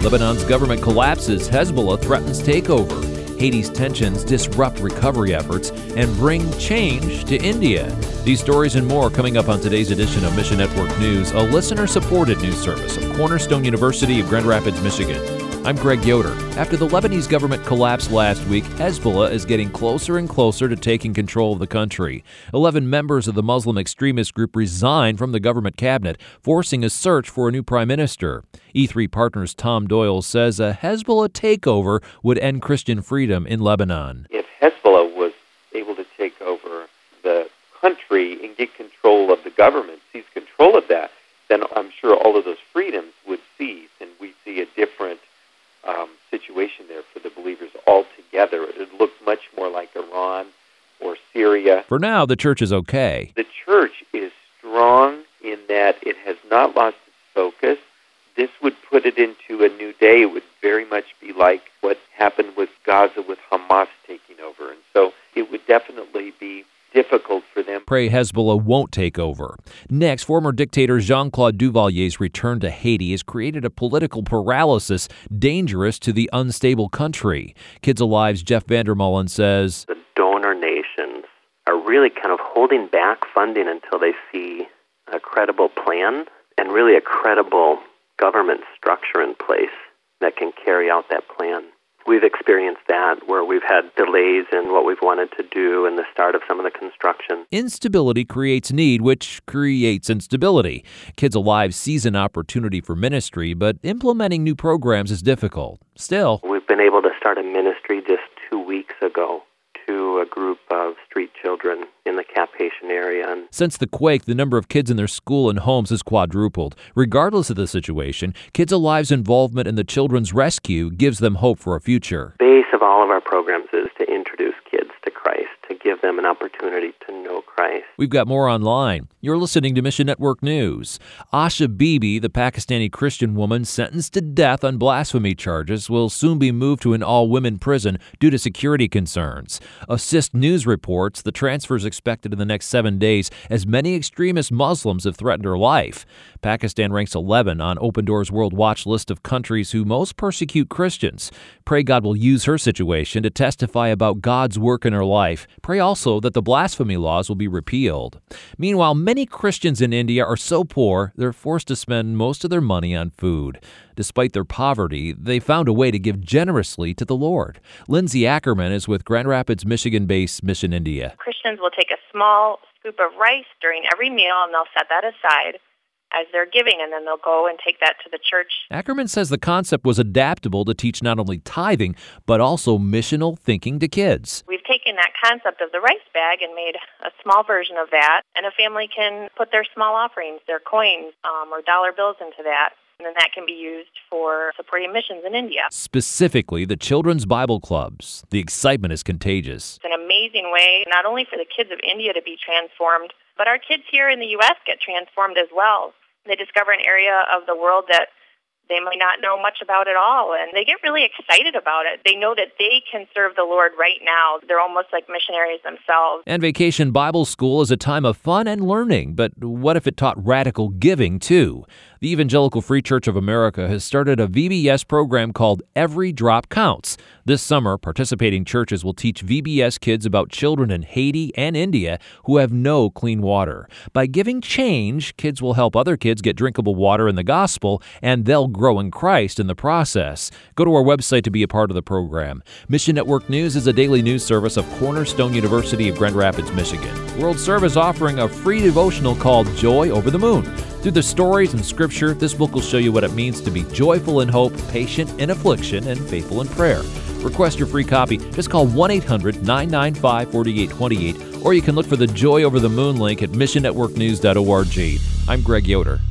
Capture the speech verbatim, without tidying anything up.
Lebanon's government collapses, Hezbollah threatens takeover. Haiti's tensions disrupt recovery efforts and bring change to India. These stories and more coming up on today's edition of Mission Network News, a listener-supported news service of Cornerstone University of Grand Rapids, Michigan. I'm Greg Yoder. After the Lebanese government collapsed last week, Hezbollah is getting closer and closer to taking control of the country. Eleven members of the Muslim extremist group resigned from the government cabinet, forcing a search for a new prime minister. E three Partners' Tom Doyle says a Hezbollah takeover would end Christian freedom in Lebanon. If Hezbollah was able to take over the country and get control of the government, seize control of that, then I'm sure all of those freedoms would cease, and we see a different Um, situation there for the believers altogether. It would look much more like Iran or Syria. For now, the church is okay. The church is strong in that it has not lost its focus. This would put it into a new day. It would very much be like what happened with Gaza with Hamas taking over. And so it would definitely be difficult for them. Pray Hezbollah won't take over. Next, former dictator Jean-Claude Duvalier's return to Haiti has created a political paralysis dangerous to the unstable country. Kids Alive's Jeff Vandermullen says, the donor nations are really kind of holding back funding until they see a credible plan and really a credible government structure in place that can carry out that plan. We've experienced that where we've had delays in what we've wanted to do and the start of some of the construction. Instability creates need, which creates instability. Kids Alive sees an opportunity for ministry, but implementing new programs is difficult. Still, we've been able to start a ministry just two weeks ago to a group of street children in the Cap-Haitian area. And since the quake, the number of kids in their school and homes has quadrupled. Regardless of the situation, Kids Alive's involvement in the children's rescue gives them hope for a future. The base of all of our programs is to introduce kids to Christ, to give them an opportunity to know Christ. We've got more online. You're listening to Mission Network News. Asha Bibi, the Pakistani Christian woman sentenced to death on blasphemy charges, will soon be moved to an all-women prison due to security concerns. Assist News reports the transfer is expected in the next seven days as many extremist Muslims have threatened her life. Pakistan ranks eleven on Open Doors World Watch list of countries who most persecute Christians. Pray God will use her situation to testify about God's work in her life. Pray also that the blasphemy laws will be repealed. Meanwhile, many Christians in India are so poor they're forced to spend most of their money on food. Despite their poverty, they found a way to give generously to the Lord. Lindsay Ackerman is with Grand Rapids, Michigan-based Mission India. Christians will take a small scoop of rice during every meal and they'll set that aside as they're giving, and then they'll go and take that to the church. Ackerman says the concept was adaptable to teach not only tithing, but also missional thinking to kids. We've taken that concept of the rice bag and made a small version of that, and a family can put their small offerings, their coins, um, or dollar bills into that. And then that can be used for supporting missions in India. Specifically, the Children's Bible Clubs. The excitement is contagious. It's an amazing way, not only for the kids of India to be transformed, but our kids here in the U S get transformed as well. They discover an area of the world that they might not know much about at all, and they get really excited about it. They know that they can serve the Lord right now. They're almost like missionaries themselves. And Vacation Bible School is a time of fun and learning, but what if it taught radical giving, too? The Evangelical Free Church of America has started a V B S program called Every Drop Counts. This summer, participating churches will teach V B S kids about children in Haiti and India who have no clean water. By giving change, kids will help other kids get drinkable water in the gospel, and they'll grow in Christ in the process. Go to our website to be a part of the program. Mission Network News is a daily news service of Cornerstone University of Grand Rapids, Michigan. World Service offering a free devotional called Joy Over the Moon. Through the stories and scripture, this book will show you what it means to be joyful in hope, patient in affliction, and faithful in prayer. Request your free copy. Just call one eight hundred nine nine five four eight two eight, or you can look for the Joy Over the Moon link at mission network news dot org. I'm Greg Yoder.